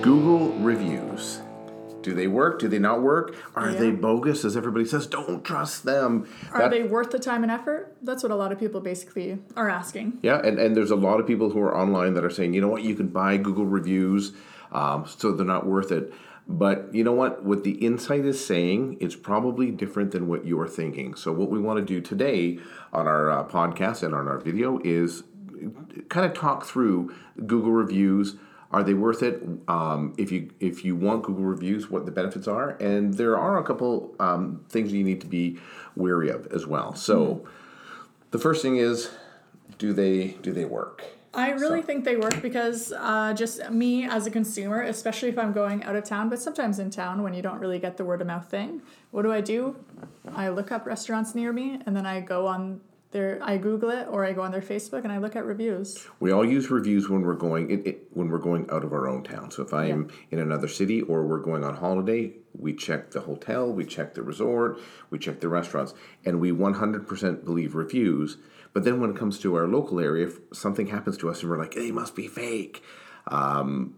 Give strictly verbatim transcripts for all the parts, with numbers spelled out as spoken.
Google reviews. Do they work? Do they not work? Are yeah. they bogus, as everybody says? Don't trust them. Are that, they worth the time and effort? That's what a lot of people basically are asking. Yeah, and, and there's a lot of people who are online that are saying, you know what, you can buy Google reviews, um, so they're not worth it. But you know what? What the insight is saying is probably different than what you are thinking. So what we want to do today on our uh, podcast and on our video is kind of talk through Google reviews. Are they worth it? Um, if you if you want Google reviews, what the benefits are, and there are a couple um, things you need to be wary of as well. So, mm-hmm. the first thing is, do they do they work? I really so. think they work because uh, just me as a consumer, especially if I'm going out of town, but sometimes in town when you don't really get the word of mouth thing, what do I do? I look up restaurants near me, and then I go on. There, I Google it, or I go on their Facebook and I look at reviews. We all use reviews when we're going it, it, when we're going out of our own town. So if I'm yeah. in another city or we're going on holiday, we check the hotel, we check the resort, we check the restaurants, and we one hundred percent believe reviews. But then when it comes to our local area, if something happens to us and we're like, they must be fake. Um,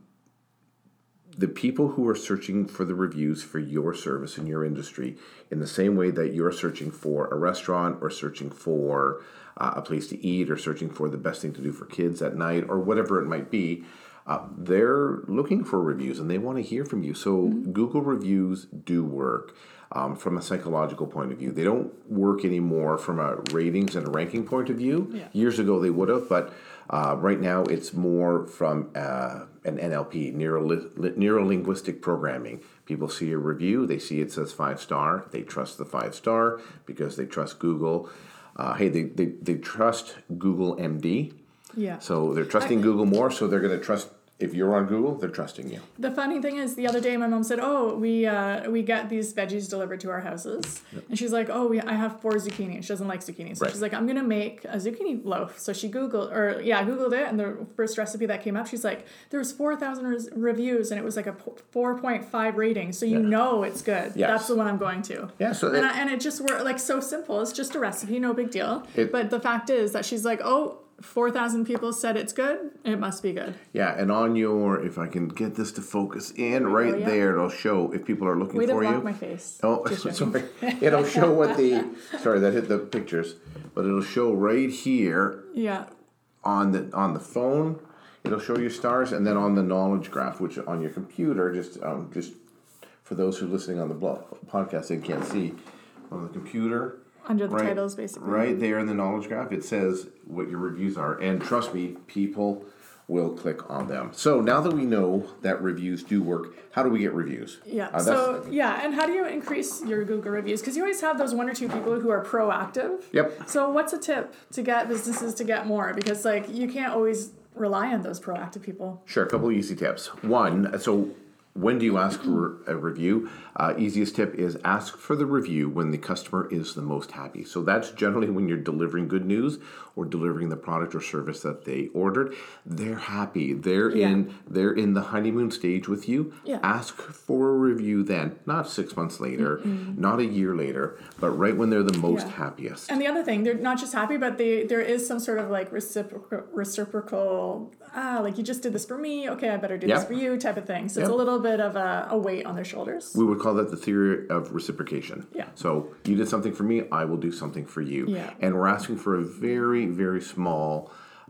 the people who are searching for the reviews for your service in your industry, in the same way that you're searching for a restaurant or searching for uh, a place to eat or searching for the best thing to do for kids at night or whatever it might be, uh, they're looking for reviews and they want to hear from you. So mm-hmm. Google reviews do work um, from a psychological point of view. They don't work anymore from a ratings and a ranking point of view. Yeah. Years ago they would have, but Uh, right now, it's more from uh, an N L P, neuro neuro-linguistic programming. People see a review, they see it says five star, they trust the five star because they trust Google. Uh, hey, they, they, they trust Google M D. Yeah. So they're trusting I, Google more, so they're going to trust. If you're on Google, they're trusting you. The funny thing is, the other day my mom said, oh, we uh, we got these veggies delivered to our houses. Yep. And she's like, oh, we, I have four zucchini. She doesn't like zucchini. So right. she's like, I'm going to make a zucchini loaf. So she Googled, or yeah, Googled it. And the first recipe that came up, she's like, there was four thousand res- reviews and it was like a four point five rating. So you yeah. know it's good. Yes. That's the one I'm going to. Yeah. So and, it, I, and it just worked like so simple. It's just a recipe, no big deal. It, but the fact is that she's like, oh, four thousand people said it's good, it must be good. Yeah, and on your, if I can get this to focus in right oh, yeah. there, it'll show if people are looking Way for to you. block my face. Oh, sorry. It'll show what the, sorry, that hit the pictures, but it'll show right here. Yeah. On the on the phone, it'll show your stars, and then on the knowledge graph, which on your computer, just um, just for those who are listening on the blog, podcast and can't see, on the computer. Under the right, titles, basically. Right there in the knowledge graph, it says what your reviews are. And trust me, people will click on them. So now that we know that reviews do work, how do we get reviews? Yeah. Uh, so, yeah. And how do you increase your Google reviews? Because you always have those one or two people who are proactive. Yep. So what's a tip to get businesses to get more? Because, like, you can't always rely on those proactive people. Sure. A couple of easy tips. One, so when do you ask for a review? Uh, easiest tip is ask for the review when the customer is the most happy. So that's generally when you're delivering good news or delivering the product or service that they ordered. They're happy. They're yeah. in they're in the honeymoon stage with you. Yeah. Ask for a review then, not six months later, mm-hmm. not a year later, but right when they're the most yeah. happiest. And the other thing, they're not just happy, but they there is some sort of like reciprocal, reciprocal ah, like you just did this for me, okay, I better do yep. this for you type of thing. So yep. it's a little bit of a, a weight on their shoulders. We would call that the theory of reciprocation. Yeah. So you did something for me, I will do something for you. Yeah. And we're asking for a very, very small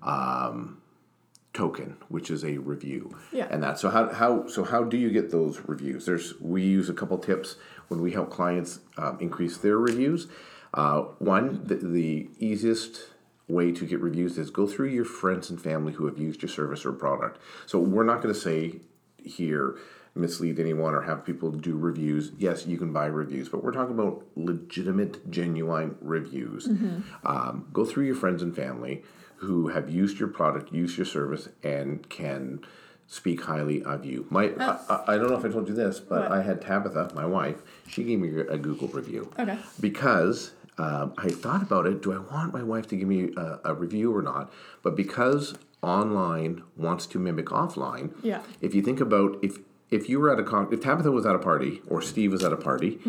um, token, which is a review. Yeah. And that. So how how so how do you get those reviews? There's we use a couple tips when we help clients um, increase their reviews. Uh, one, the, the easiest way to get reviews is go through your friends and family who have used your service or product. So we're not going to say here mislead anyone or have people do reviews. Yes, you can buy reviews, but we're talking about legitimate, genuine reviews. Mm-hmm. Um, go through your friends and family who have used your product, used your service, and can speak highly of you. My, uh, I, I don't know if I told you this, but what? I had Tabitha, my wife, she gave me a Google review. Okay. Because um, I thought about it, do I want my wife to give me a, a review or not? But because online wants to mimic offline, yeah. if you think about, if if you were at a con, if Tabitha was at a party or Steve was at a party, mm-hmm.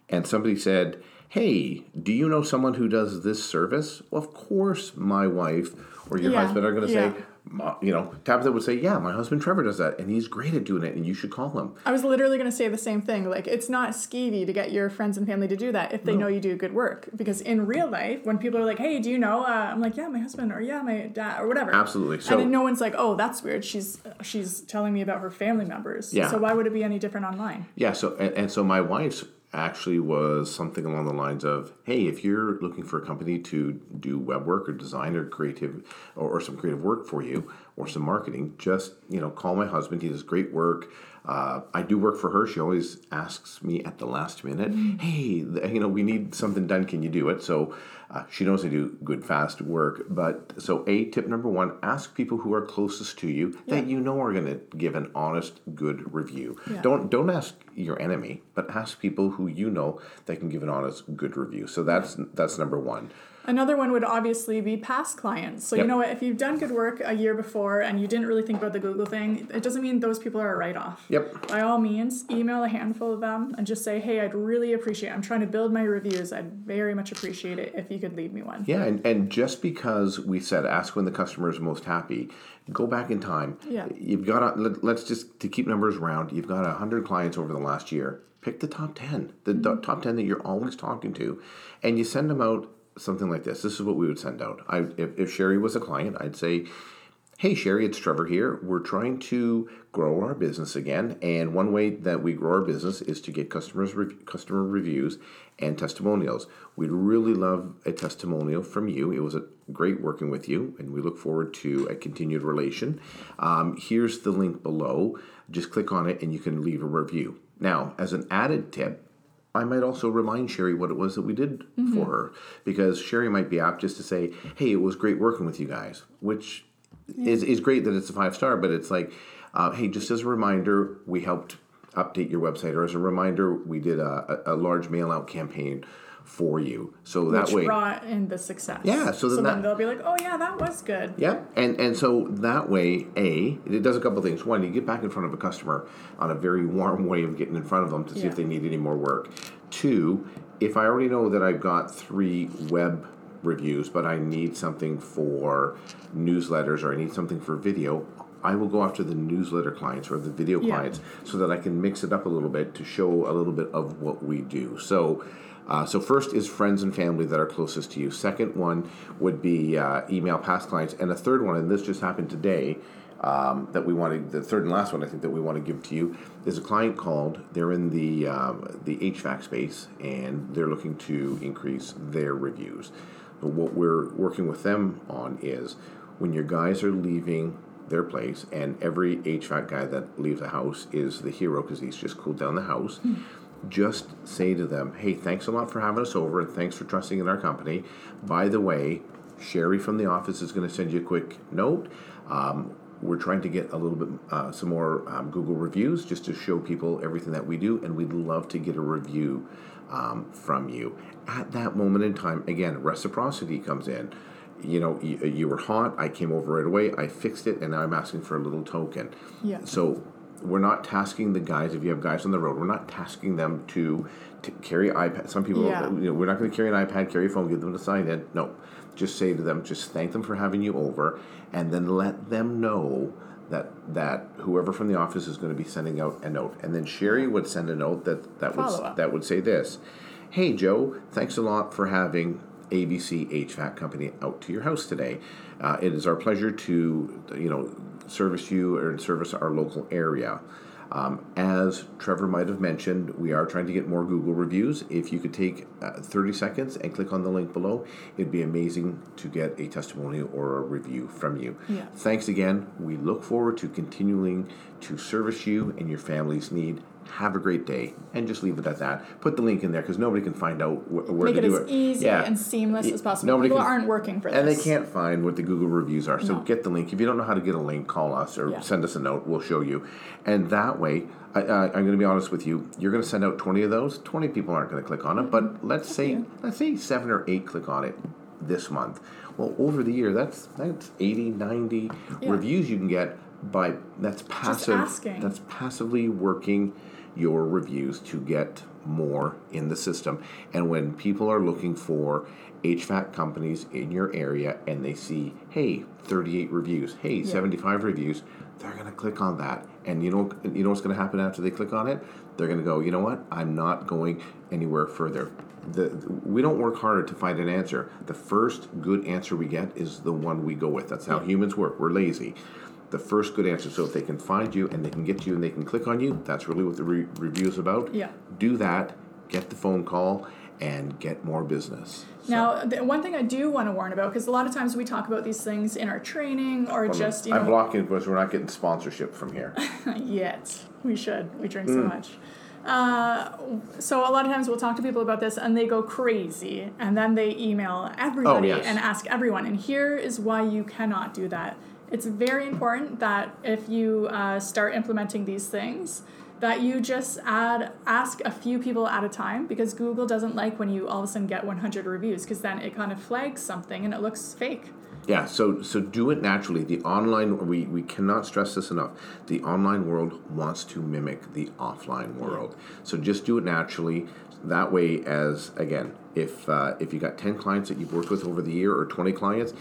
and somebody said, hey, do you know someone who does this service? Well, of course my wife or your Yeah, husband are going to yeah. say, "Ma-" you know, Tabitha would say, yeah, my husband Trevor does that, and he's great at doing it, and you should call him. I was literally going to say the same thing. Like, it's not skeevy to get your friends and family to do that if they No. know you do good work. Because in real life, when people are like, hey, do you know? Uh, I'm like, yeah, my husband, or yeah, my dad, or whatever. Absolutely. So, and then no one's like, oh, that's weird. She's she's telling me about her family members. Yeah. So why would it be any different online? yeah, so, and, and so my wife's actually was something along the lines of, hey, if you're looking for a company to do web work or design or creative or, or some creative work for you or some marketing, just, you know, call my husband. He does great work. Uh, I do work for her. She always asks me at the last minute, hey, th- you know, we need something done. Can you do it? So uh, she knows I do good, fast work. But so a tip number one, ask people who are closest to you that you know are going to give an honest, good review. Yeah. Don't don't ask your enemy, but ask people who you know that can give an honest, good review. So that's that's number one. Another one would obviously be past clients. So Yep. you know what? If you've done good work a year before and you didn't really think about the Google thing, it doesn't mean those people are a write-off. Yep. By all means, email a handful of them and just say, hey, I'd really appreciate it. I'm trying to build my reviews. I'd very much appreciate it if you could leave me one. Yeah, and, and just because we said ask when the customer is most happy, go back in time. Yeah. You've got to, let, let's just, to keep numbers round, you've got one hundred clients over the last year. Pick the top ten, the Mm-hmm. top ten that you're always talking to, and you send them out something like this. This is what we would send out. I, if, if Sherry was a client, I'd say, hey, Sherry, it's Trevor here. We're trying to grow our business again, and one way that we grow our business is to get customers rev- customer reviews and testimonials. We'd really love a testimonial from you. It was a great working with you, and we look forward to a continued relation. Um, here's the link below. Just click on it, and you can leave a review. Now, as an added tip, I might also remind Sherry what it was that we did mm-hmm. for her, because Sherry might be apt just to say, hey, it was great working with you guys, which yeah. is, is great that it's a five star, but it's like, uh, hey, just as a reminder, we helped update your website, or as a reminder, we did a, a, a large mail out campaign for you. So that Which way brought in the success. Yeah. So then, so that, then they'll be like, oh yeah, that was good. Yeah. And and so that way, A, it does a couple of things. One, you get back in front of a customer on a very warm way of getting in front of them to see yeah. if they need any more work. Two, if I already know that I've got three web reviews, but I need something for newsletters or I need something for video, I will go after the newsletter clients or the video yeah. clients so that I can mix it up a little bit to show a little bit of what we do. So Uh, so first is friends and family that are closest to you. Second one would be uh, email past clients. And the third one, and this just happened today, um, that we want to, the third and last one I think that we want to give to you, is a client called, they're in the, um, the H V A C space, and they're looking to increase their reviews. But what we're working with them on is when your guys are leaving their place, and every H V A C guy that leaves a house is the hero because he's just cooled down the house, mm. just say to them, hey, thanks a lot for having us over and thanks for trusting in our company. By the way, Sherry from the office is going to send you a quick note. Um, we're trying to get a little bit, uh, some more um, Google reviews just to show people everything that we do, and we'd love to get a review um, from you. At that moment in time, again, reciprocity comes in. You know, you, you were hot, I came over right away, I fixed it, and now I'm asking for a little token. Yeah. So we're not tasking the guys, if you have guys on the road, we're not tasking them to, to carry iPad. Some people, yeah. you know, we're not going to carry an iPad, carry a phone, give them to sign in. No, just say to them, just thank them for having you over, and then let them know that that whoever from the office is going to be sending out a note. And then Sherry would send a note that, that, would, that would say this, hey, Joe, thanks a lot for having A B C H V A C Company out to your house today. Uh, it is our pleasure to, you know, service you or service our local area. Um, as Trevor might have mentioned, we are trying to get more Google reviews. If you could take uh, thirty seconds and click on the link below, it'd be amazing to get a testimonial or a review from you. Yeah. Thanks again. We look forward to continuing to service you and your family's need. Have a great day, and just leave it at that. Put the link in there because nobody can find out wh- where Make to it do as it. easy yeah. and seamless as possible. Nobody People can, aren't working for this. and they can't find what the Google reviews are. So No. get the link. If you don't know how to get a link, call us or yeah. send us a note. We'll show you. And that way, I, uh, I'm going to be honest with you. You're going to send out twenty of those. twenty people aren't going to click on it, but let's say yeah. let's say seven or eight click on it this month. Well, over the year, that's that's eighty, ninety yeah. reviews you can get But that's passive. asking. That's passively working your reviews to get more in the system. And when people are looking for H V A C companies in your area and they see, hey, thirty-eight reviews, hey, Yeah. seventy-five reviews, they're going to click on that. And you know, you know what's going to happen after they click on it? They're going to go, you know what? I'm not going anywhere further. The, we don't work harder to find an answer. The first good answer we get is the one we go with. That's how Yeah. humans work. We're lazy. The first good answer. So if they can find you and they can get to you and they can click on you, that's really what the re- review is about. Yeah. Do that. Get the phone call and get more business. So, Now, the one thing I do want to warn about, because a lot of times we talk about these things in our training or well, just, you know. I'm blocking because we're not getting sponsorship from here. Yet. We should. We drink Mm. so much. Uh, so a lot of times we'll talk to people about this and they go crazy and then they email everybody Oh, yes. and ask everyone. And here is why you cannot do that. It's very important that if you uh, start implementing these things, that you just add ask a few people at a time, because Google doesn't like when you all of a sudden get one hundred reviews, because then it kind of flags something and it looks fake. Yeah, so so do it naturally. The online, we, we cannot stress this enough. The online world wants to mimic the offline world. So just do it naturally. That way, as again, if uh, if you got ten clients that you've worked with over the year or twenty clients,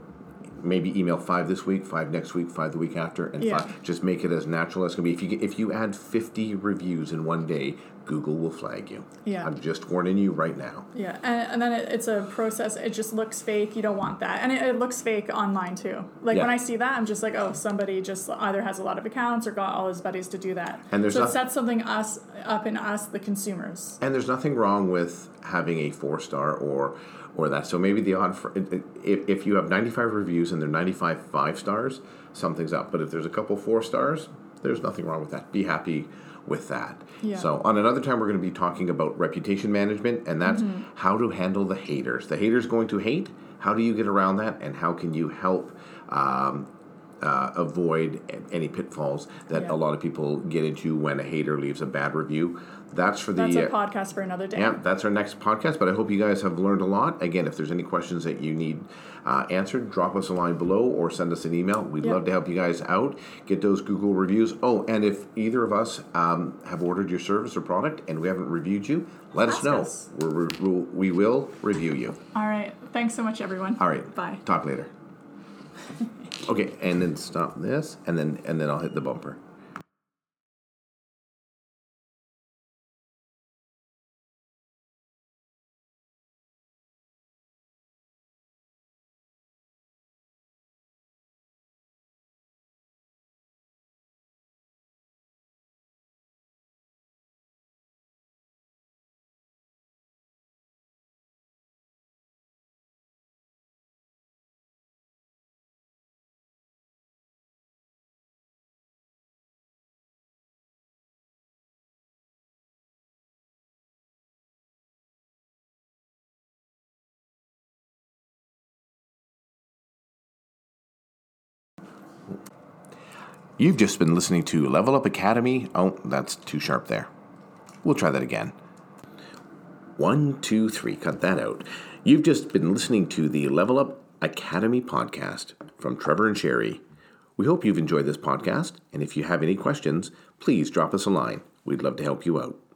maybe email five this week, five next week, five the week after, and Yeah. five. Just make it as natural as can be. If you get, if you add fifty reviews in one day, Google will flag you. Yeah. I'm just warning you right now. Yeah, and, and then it, it's a process. It just looks fake. You don't want that. And it, it looks fake online too. Like Yeah. when I see that, I'm just like, oh, somebody just either has a lot of accounts or got all his buddies to do that. And there's so not- it sets something us up in us, the consumers. And there's nothing wrong with having a four star or or that. So maybe the odd for, if if you have ninety-five reviews and they're ninety-five five stars, something's up. But if there's a couple four stars, there's nothing wrong with that. Be happy with that. Yeah. So on another time, we're going to be talking about reputation management, and that's Mm-hmm. how to handle the haters. The haters going to hate. How do you get around that, and how can you help um, uh, avoid any pitfalls that Yeah. a lot of people get into when a hater leaves a bad review? That's for the That's a uh, podcast for another day. yeah, that's our next podcast, but I hope you guys have learned a lot. Again, if there's any questions that you need uh, answered, drop us a line below or send us an email. We'd Yeah. love to help you guys out. Get those Google reviews. Oh, and if either of us um, have ordered your service or product and we haven't reviewed you, let us Ask know. us. We're, we'll, we will review you. All right. Thanks so much, everyone. All right. Bye. Talk later. Okay, and then stop this, and then and then I'll hit the bumper. You've just been listening to Level Up Academy. Oh, that's too sharp there. We'll try that again. One, two, three. Cut that out. You've just been listening to the Level Up Academy podcast from Trevor and Sherry. We hope you've enjoyed this podcast, and if you have any questions, please drop us a line. We'd love to help you out.